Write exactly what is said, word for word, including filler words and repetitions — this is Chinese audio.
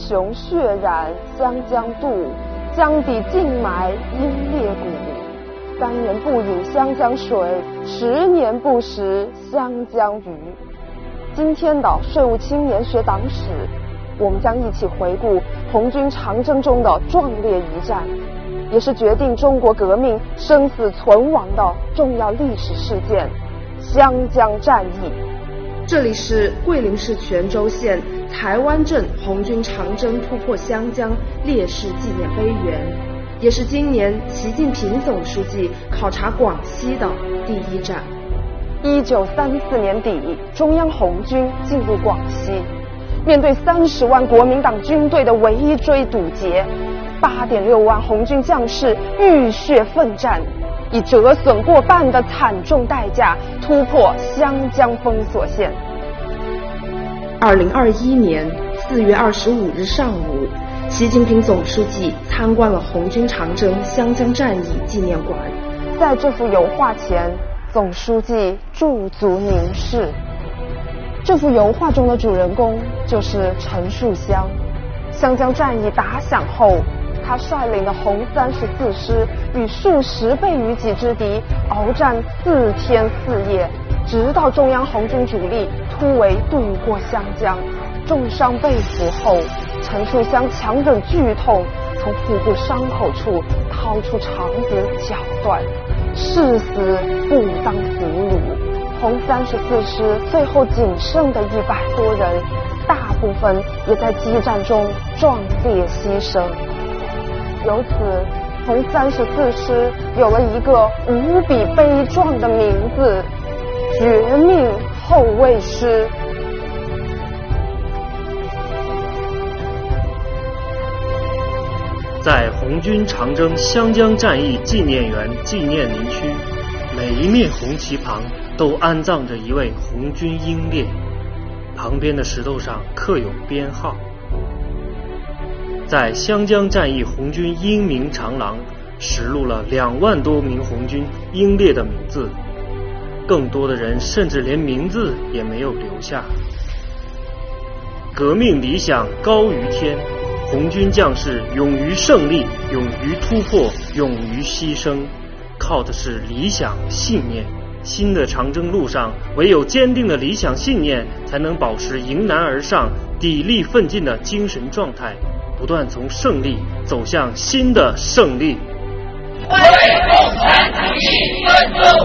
雄血染湘江渡，江底尽埋英烈骨。三年不饮湘江水，十年不食湘江鱼。今天的税务青年学党史，我们将一起回顾红军长征中的壮烈一战，也是决定中国革命生死存亡的重要历史事件——湘江战役。这里是桂林市泉州县台湾镇红军长征突破湘江烈士纪念碑园，也是今年习近平总书记考察广西的第一站。一九三四年底，中央红军进入广西，面对三十万国民党军队的围追堵截，八点六万红军将士浴血奋战，以折损过半的惨重代价突破湘江封锁线。二零二一年四月二十五日上午，习近平总书记参观了红军长征湘江战役纪念馆。在这幅油画前，总书记驻足凝视。这幅油画中的主人公就是陈树湘。湘江战役打响后，他率领的红三十四师与数十倍于己之敌鏖战四天四夜，直到中央红军主力突围渡过湘江。重伤被俘后，陈树湘强忍剧痛，从腹部伤口处掏出肠子绞断，誓死不当俘虏。红三十四师最后仅剩的一百多人，大部分也在激战中壮烈牺牲。由此，红三十四师有了一个无比悲壮的名字——绝命后卫师。 在红军长征湘江战役纪念园纪念林区，每一面红旗旁都安葬着一位红军英烈，旁边的石头上刻有编号。在湘江战役红军英名长廊实录了两万多名红军英烈的名字，更多的人甚至连名字也没有留下。革命理想高于天，红军将士勇于胜利，勇于突破，勇于牺牲，靠的是理想信念。新的长征路上，唯有坚定的理想信念，才能保持迎难而上、砥砺奋进的精神状态，不断从胜利走向新的胜利。 为共产主义奋斗！